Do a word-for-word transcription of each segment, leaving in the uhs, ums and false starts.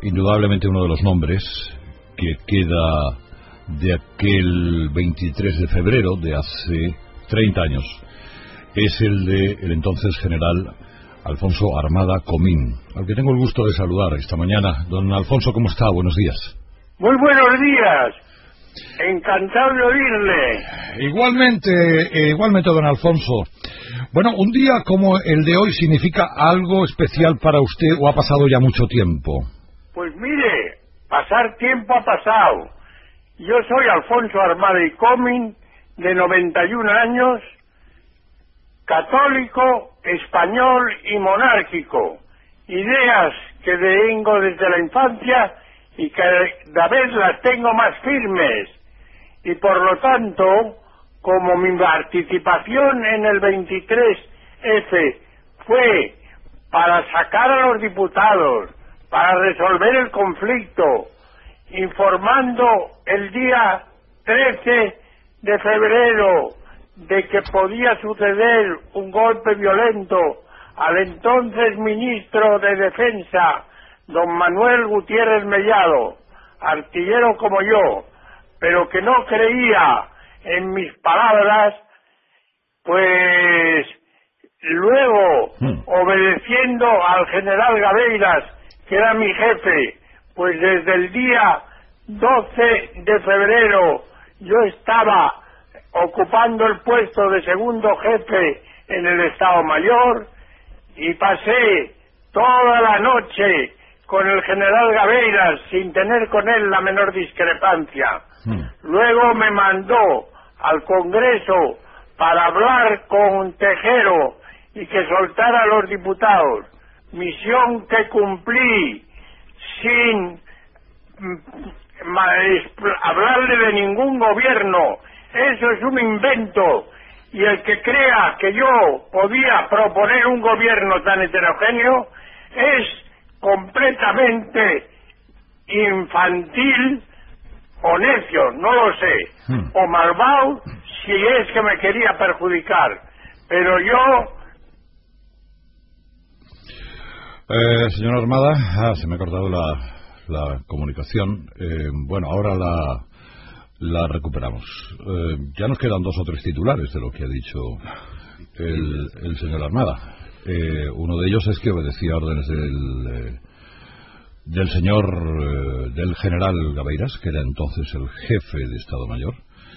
indudablemente uno de los nombres que queda de aquel veintitrés de febrero de hace treinta años es el de el entonces general Alfonso Armada Comín, al que tengo el gusto de saludar esta mañana. Don Alfonso, ¿cómo está? Buenos días. Muy buenos días. Encantado de oírle. Igualmente, eh, igualmente, don Alfonso. Bueno, un día como el de hoy significa algo especial para usted, ¿o ha pasado ya mucho tiempo? Pues mire, pasar tiempo ha pasado. Yo soy Alfonso Armada y Comín, de noventa y un años, católico, español y monárquico. Ideas que vengo desde la infancia y que cada vez las tengo más firmes. Y por lo tanto, como mi participación en el veintitrés efe fue para sacar a los diputados, para resolver el conflicto, informando el día trece de febrero de que podía suceder un golpe violento al entonces ministro de Defensa, don Manuel Gutiérrez Mellado, artillero como yo, pero que no creía en mis palabras, pues luego, hmm. obedeciendo al general Gabeiras, que era mi jefe, pues desde el día doce de febrero yo estaba ocupando el puesto de segundo jefe en el Estado Mayor y pasé toda la noche con el general Gabeiras sin tener con él la menor discrepancia. Mm. Luego me mandó al Congreso para hablar con Tejero y que soltara a los diputados, misión que cumplí sin hablarle de ningún gobierno. Eso es un invento, y el que crea que yo podía proponer un gobierno tan heterogéneo es completamente infantil o necio, no lo sé, hmm. o malvado si es que me quería perjudicar, pero yo... Eh, señor Armada, ah, se me ha cortado la, la comunicación. Eh, bueno, ahora la... la recuperamos. Eh, ya nos quedan dos o tres titulares de lo que ha dicho el, el señor Armada. Eh, uno de ellos es que obedecía órdenes del, eh, del señor, eh, del general Gabeiras, que era entonces el jefe de Estado Mayor.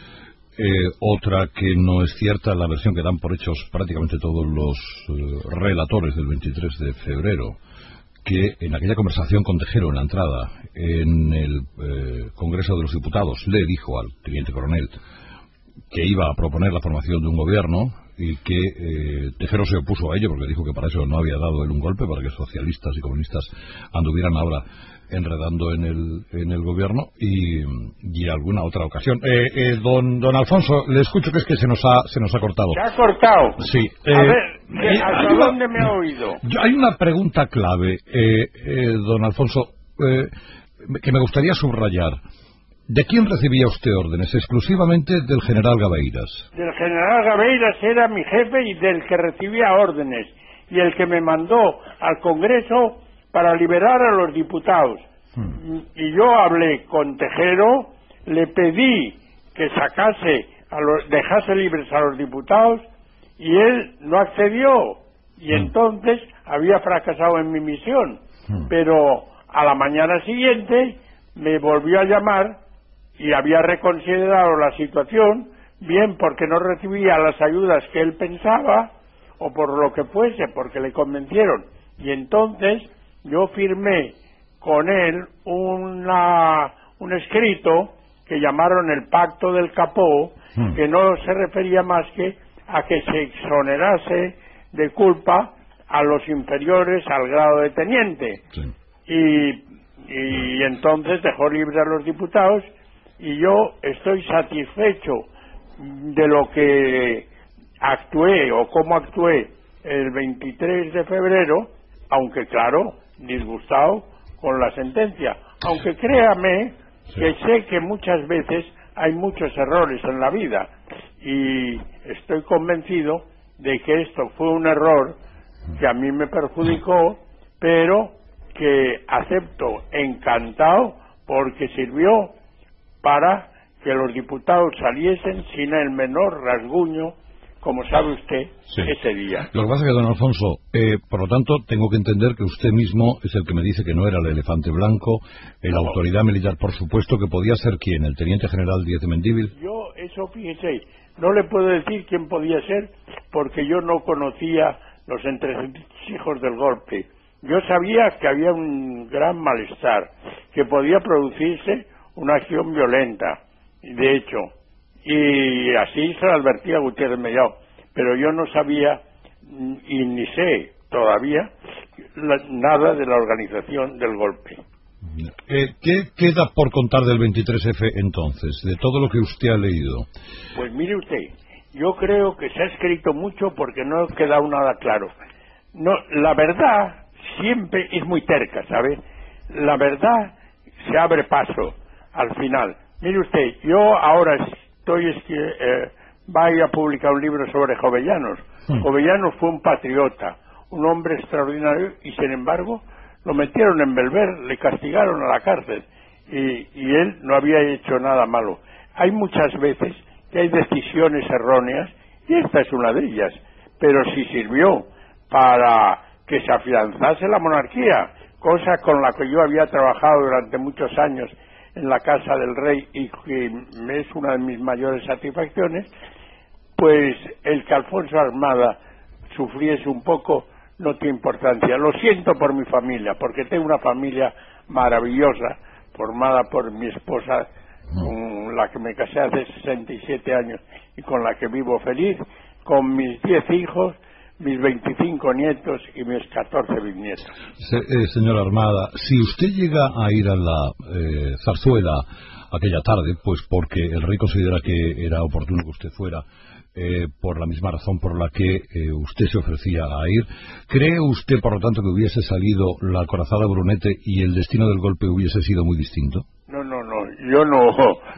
Eh, otra que no es cierta, la versión que dan por hechos prácticamente todos los eh, relatores del veintitrés de febrero, que en aquella conversación con Tejero en la entrada en el eh, Congreso de los Diputados le dijo al teniente coronel que iba a proponer la formación de un gobierno y que eh, Tejero se opuso a ello porque dijo que para eso no había dado él un golpe, para que socialistas y comunistas anduvieran ahora enredando en el en el gobierno y, y alguna otra ocasión. Eh, eh, don don Alfonso, le escucho que es que se nos ha se nos ha cortado. ¿Se ha cortado? Sí. Eh, a ver, ¿hasta hay dónde una, me ha oído? Hay una pregunta clave, eh, eh, don Alfonso, eh, que me gustaría subrayar. ¿De quién recibía usted órdenes? ¿Exclusivamente del general Gabeiras? Del general Gabeiras, era mi jefe y del que recibía órdenes, y el que me mandó al Congreso para liberar a los diputados. Hmm. Y yo hablé con Tejero, le pedí que sacase, a los, dejase libres a los diputados, y él no accedió, y hmm. entonces había fracasado en mi misión. Hmm. Pero a la mañana siguiente me volvió a llamar y había reconsiderado la situación, bien porque no recibía las ayudas que él pensaba, o por lo que fuese, porque le convencieron. Y entonces yo firmé con él una, un escrito que llamaron el Pacto del Capó, hmm. que no se refería más que a que se exonerase de culpa a los inferiores al grado de teniente. Sí. Y, y entonces dejó libre a los diputados, y yo estoy satisfecho de lo que actué o cómo actué el veintitrés de febrero, aunque claro, disgustado con la sentencia, aunque créame sí. que sé que muchas veces hay muchos errores en la vida, y estoy convencido de que esto fue un error que a mí me perjudicó, pero que acepto encantado porque sirvió para que los diputados saliesen sin el menor rasguño, como sabe usted, sí, ese día. Lo que pasa es que, don Alfonso, eh, por lo tanto, tengo que entender que usted mismo es el que me dice que no era el elefante blanco, eh, la no. autoridad militar, por supuesto, que podía ser ¿quién? ¿El teniente general Díez de Mendívil? Yo, eso fíjese, no le puedo decir quién podía ser, porque yo no conocía los entresijos del golpe. Yo sabía que había un gran malestar, que podía producirse una acción violenta, de hecho, y así se lo advertía Gutiérrez Mellado, pero yo no sabía y ni sé todavía la, nada de la organización del golpe. Eh, ¿Qué queda por contar del veintitrés efe entonces, de todo lo que usted ha leído? Pues mire usted, yo creo que se ha escrito mucho porque no ha quedado nada claro. No, la verdad siempre es muy terca, ¿sabe? La verdad se abre paso al final. Mire usted, yo ahora estoy es que eh, vaya a publicar un libro sobre Jovellanos. Mm. Jovellanos fue un patriota, un hombre extraordinario, y sin embargo lo metieron en Belver, le castigaron a la cárcel, y, y él no había hecho nada malo. Hay muchas veces que hay decisiones erróneas, y esta es una de ellas, pero si sirvió para que se afianzase la monarquía, cosa con la que yo había trabajado durante muchos años en la casa del rey y que es una de mis mayores satisfacciones, pues el que Alfonso Armada sufriese un poco no tiene importancia. Lo siento por mi familia, porque tengo una familia maravillosa, formada por mi esposa, con la que me casé hace sesenta y siete años y con la que vivo feliz, con mis diez hijos, mis veinticinco nietos y mis catorce bisnietos. Se, eh, señor Armada, si usted llega a ir a la eh, zarzuela aquella tarde, pues porque el rey considera que era oportuno que usted fuera, eh, por la misma razón por la que eh, usted se ofrecía a ir, ¿cree usted, por lo tanto, que hubiese salido la acorazada Brunete y el destino del golpe hubiese sido muy distinto? No, no, no, yo no,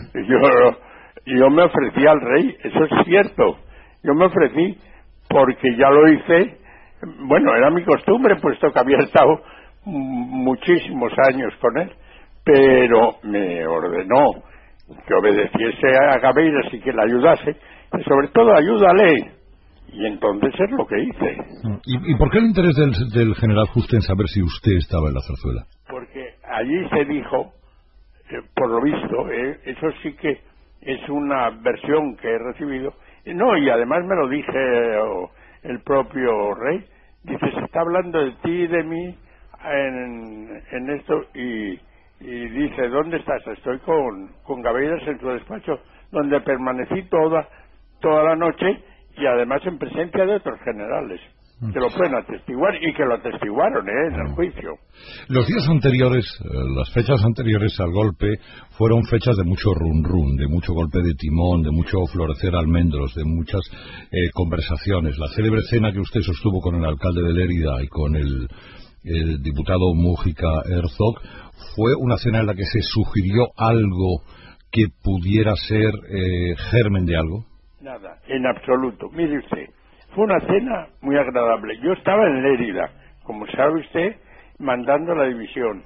yo, yo me ofrecí al rey, eso es cierto, yo me ofrecí porque ya lo hice, bueno, era mi costumbre, puesto que había estado muchísimos años con él, pero me ordenó que obedeciese a Gabeiras y que le ayudase, y sobre todo ayúdale, y entonces es lo que hice. ¿Y, y por qué el interés del, del general Juste en saber si usted estaba en la zarzuela? Porque allí se dijo, eh, por lo visto, eh, eso sí que es una versión que he recibido. No, y además me lo dije oh, el propio rey. Dice, se está hablando de ti y de mí en, en esto, y, y dice, ¿dónde estás? Estoy con, con Gabeiras en su despacho, donde permanecí toda, toda la noche, y además en presencia de otros generales que lo pueden atestiguar y que lo atestiguaron ¿eh? en el juicio. Los días anteriores, las fechas anteriores al golpe fueron fechas de mucho run run, de mucho golpe de timón, de mucho florecer almendros, de muchas eh, conversaciones. La célebre cena que usted sostuvo con el alcalde de Lérida y con el, el diputado Mújica Herzog fue una cena en la que se sugirió algo que pudiera ser eh, germen de algo. Nada, en absoluto. Mire usted, fue una cena muy agradable. Yo estaba en Lérida, como sabe usted, mandando la división.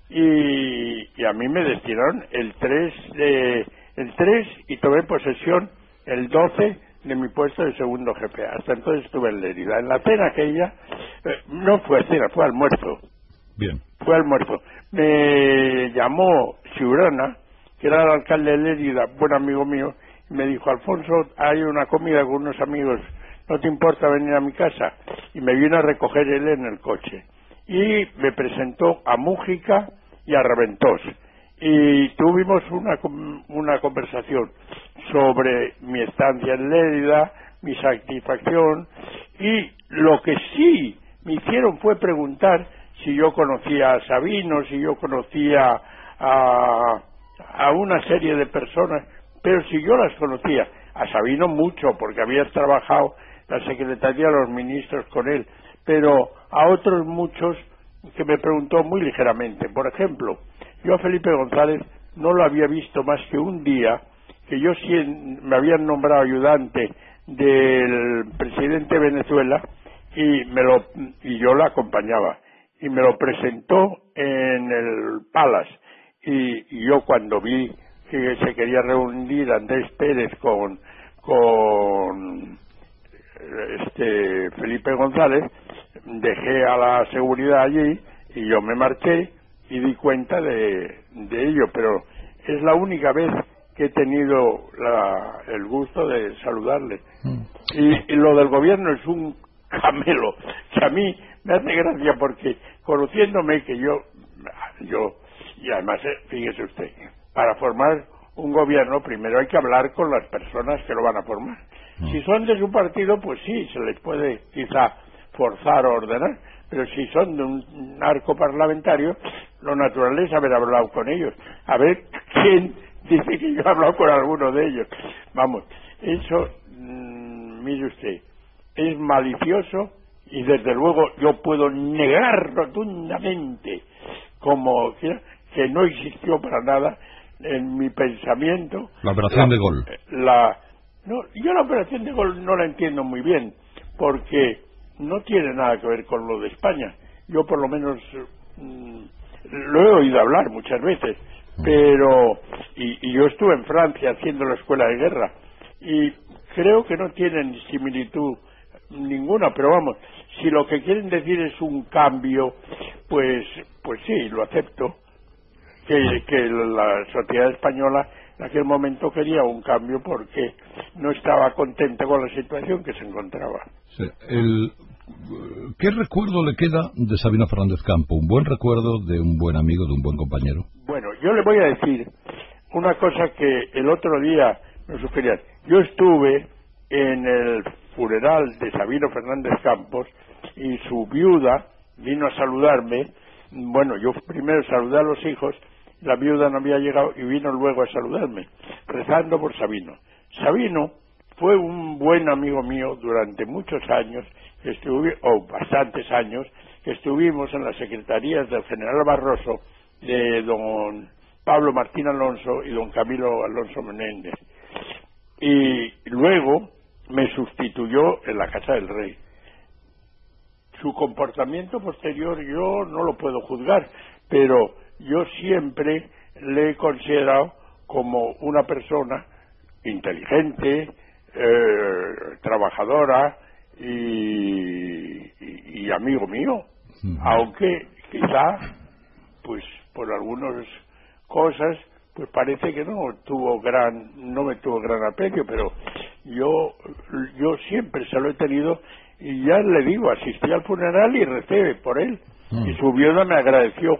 Y, y a mí me destinaron el tres, de, el tres y tomé posesión el doce de mi puesto de segundo jefe. Hasta entonces estuve en Lérida. En la cena aquella, eh, no fue cena, fue almuerzo. Bien. Fue almuerzo. Me llamó Ciurana, que era el alcalde de Lérida, buen amigo mío, y me dijo, Alfonso, hay una comida con unos amigos, ¿no te importa venir a mi casa? Y me vino a recoger él en el coche. Y me presentó a Mújica y a Raventós. Y tuvimos una, una conversación sobre mi estancia en Lérida, mi satisfacción, y lo que sí me hicieron fue preguntar si yo conocía a Sabino, si yo conocía a, a una serie de personas, pero si yo las conocía. A Sabino mucho, porque había trabajado la Secretaría de los Ministros con él, pero a otros muchos que me preguntó muy ligeramente. Por ejemplo, yo a Felipe González no lo había visto más que un día, que yo sí me habían nombrado ayudante del presidente de Venezuela y me lo y yo lo acompañaba. y me lo presentó en el Palace. Y, y yo cuando vi que se quería reunir Andrés Pérez con, con este Felipe González, dejé a la seguridad allí y yo me marché y di cuenta de, de ello, pero es la única vez que he tenido la, el gusto de saludarle. Mm. Y, y lo del gobierno es un camelo que a mí me hace gracia porque conociéndome que yo yo y además fíjese usted, para formar un gobierno primero hay que hablar con las personas que lo van a formar. Mm. Si son de su partido, pues sí, se les puede quizá forzar o ordenar, pero si son de un arco parlamentario, lo natural es haber hablado con ellos, a ver quién dice que yo he hablado con alguno de ellos. Vamos, eso, mmm, mire usted, es malicioso y desde luego yo puedo negar rotundamente como que, que no existió para nada en mi pensamiento la operación la, de Gol. La, no, yo la operación de Gol no la entiendo muy bien porque no tiene nada que ver con lo de España. Yo por lo menos mmm, lo he oído hablar muchas veces, pero y, y yo estuve en Francia haciendo la escuela de guerra y creo que no tienen similitud ninguna, pero vamos, si lo que quieren decir es un cambio, pues pues sí, lo acepto, que, que la sociedad española en aquel momento quería un cambio porque no estaba contenta con la situación que se encontraba. Sí, el, ¿qué recuerdo le queda de Sabino Fernández Campo? ¿Un buen recuerdo de un buen amigo, de un buen compañero? Bueno, yo le voy a decir una cosa que el otro día me sugerían. Yo estuve en el funeral de Sabino Fernández Campos y su viuda vino a saludarme. Bueno, yo primero saludé a los hijos, la viuda no había llegado y vino luego a saludarme, rezando por Sabino. Sabino fue un buen amigo mío durante muchos años, que estuve, o bastantes años, que estuvimos en las secretarías del general Barroso, de don Pablo Martín Alonso y don Camilo Alonso Menéndez. Y luego me sustituyó en la Casa del Rey. Su comportamiento posterior yo no lo puedo juzgar, pero yo siempre le he considerado como una persona inteligente, eh, trabajadora y, y, y amigo mío, uh-huh. Aunque quizá pues por algunas cosas pues parece que no tuvo gran no me tuvo gran aprecio, pero yo yo siempre se lo he tenido y ya le digo, asistí al funeral y recé por él uh-huh. Y su viuda me agradeció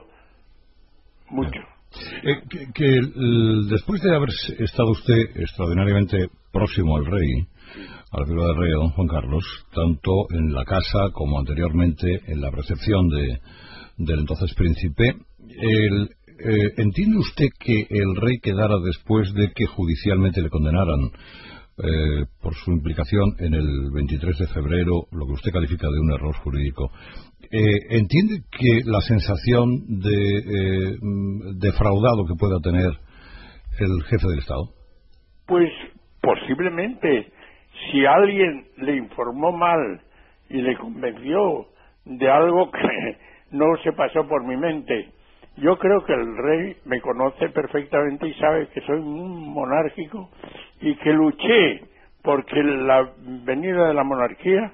mucho. Eh, que, que el, después de haber estado usted extraordinariamente próximo al rey, a la figura del rey, don Juan Carlos, tanto en la casa como anteriormente en la recepción de, del entonces príncipe, el, eh, ¿entiende usted que el rey quedara después de que judicialmente le condenaran eh, por su implicación en el veintitrés de febrero, lo que usted califica de un error jurídico? Eh, ¿Entiende que la sensación de eh, defraudado que pueda tener el jefe del Estado? Pues posiblemente, si alguien le informó mal y le convenció de algo que no se pasó por mi mente, yo creo que el rey me conoce perfectamente y sabe que soy un monárquico y que luché porque la venida de la monarquía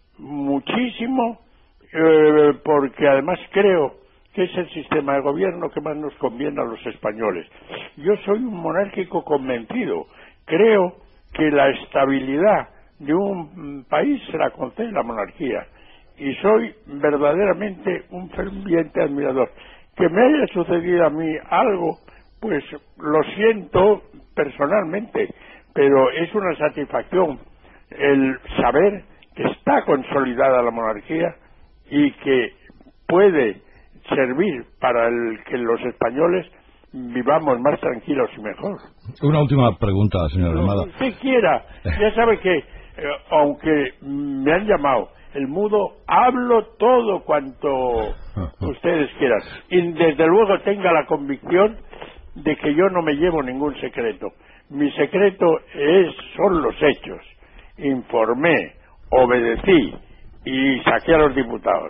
muchísimo, eh, porque además creo que es el sistema de gobierno que más nos conviene a los españoles. Yo soy un monárquico convencido, creo que la estabilidad de un país se la concede la monarquía y soy verdaderamente un ferviente admirador. Que me haya sucedido a mí algo, pues lo siento personalmente, pero es una satisfacción el saber que está consolidada la monarquía y que puede servir para el que los españoles vivamos más tranquilos y mejor. Una última pregunta, señora Armada. Lo que usted quiera, ya sabe que, eh, aunque me han llamado el mudo, hablo todo cuanto ustedes quieran. Y desde luego tenga la convicción de que yo no me llevo ningún secreto. Mi secreto es son los hechos. Informé, obedecí y saqué a los diputados.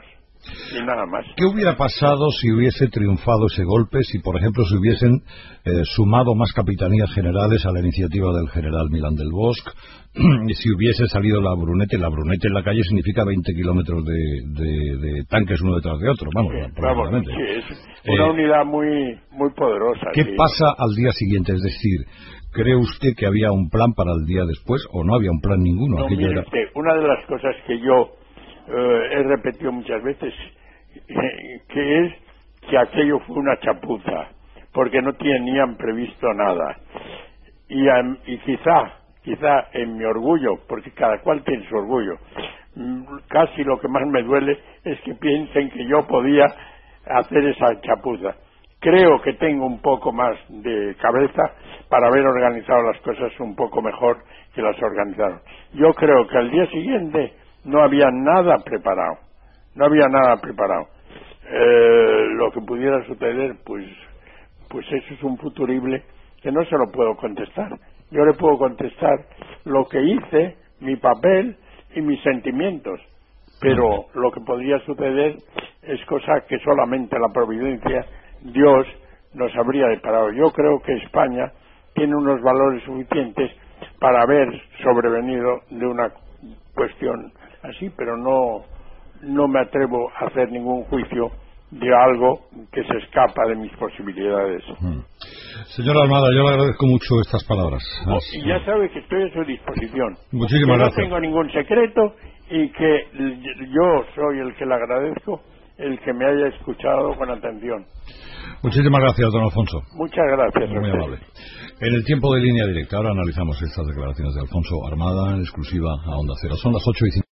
y nada más. ¿Qué hubiera pasado si hubiese triunfado ese golpe, si por ejemplo se hubiesen eh, sumado más capitanías generales a la iniciativa del general Milán del Bosch, si hubiese salido la Brunete? La Brunete en la calle significa veinte kilómetros de, de, de tanques uno detrás de otro, vamos, Sí, probablemente. vamos, sí, es una Eh, unidad muy muy poderosa. ¿Qué sí. pasa al día siguiente? Es decir, ¿cree usted que había un plan para el día después o no había un plan ninguno? No, Aquello mire era... usted, una de las cosas que yo eh, he repetido muchas veces, eh, que es que aquello fue una chapuza, porque no tenían previsto nada. Y, um, y quizá, quizá en mi orgullo, porque cada cual tiene su orgullo, mm, casi lo que más me duele es que piensen que yo podía hacer esa chapuza. Creo que tengo un poco más de cabeza para haber organizado las cosas un poco mejor que las organizaron. Yo creo que al día siguiente no había nada preparado, no había nada preparado. Eh, lo que pudiera suceder, pues, pues eso es un futurible que no se lo puedo contestar. Yo le puedo contestar lo que hice, mi papel y mis sentimientos, pero lo que podría suceder es cosa que solamente la providencia, Dios, nos habría deparado. Yo creo que España tiene unos valores suficientes para haber sobrevenido de una cuestión así, pero no, no me atrevo a hacer ningún juicio de algo que se escapa de mis posibilidades. Mm. Señor Almada, yo le agradezco mucho estas palabras. Oh, y ya sabe que estoy a su disposición. Muchísimas que gracias. No tengo ningún secreto y que yo soy el que le agradezco el que me haya escuchado con atención. Muchísimas gracias, don Alfonso. Muchas gracias. Muy amable. En el tiempo de Línea Directa, ahora analizamos estas declaraciones de Alfonso Armada en exclusiva a Onda Cero. Son las ocho y cinco.